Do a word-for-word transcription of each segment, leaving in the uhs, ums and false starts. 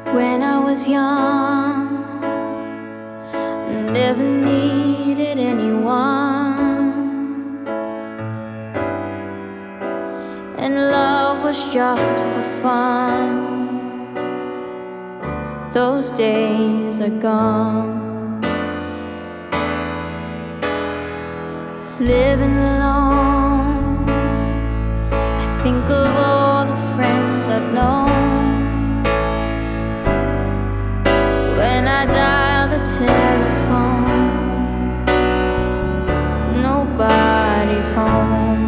When I was young, never needed anyone, and love was just for fun. Those days are gone. Living alone, I think of all the friends I've known. When I dial the telephone, nobody's home.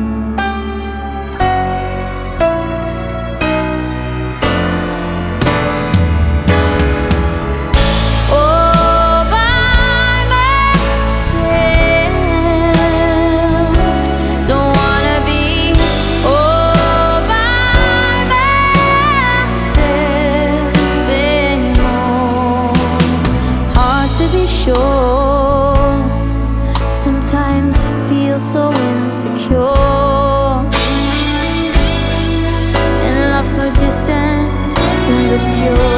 All by myself, don't wanna be all by myself anymore. Hard to be sure, sometimes I feel so insecure, and love so distant and obscure.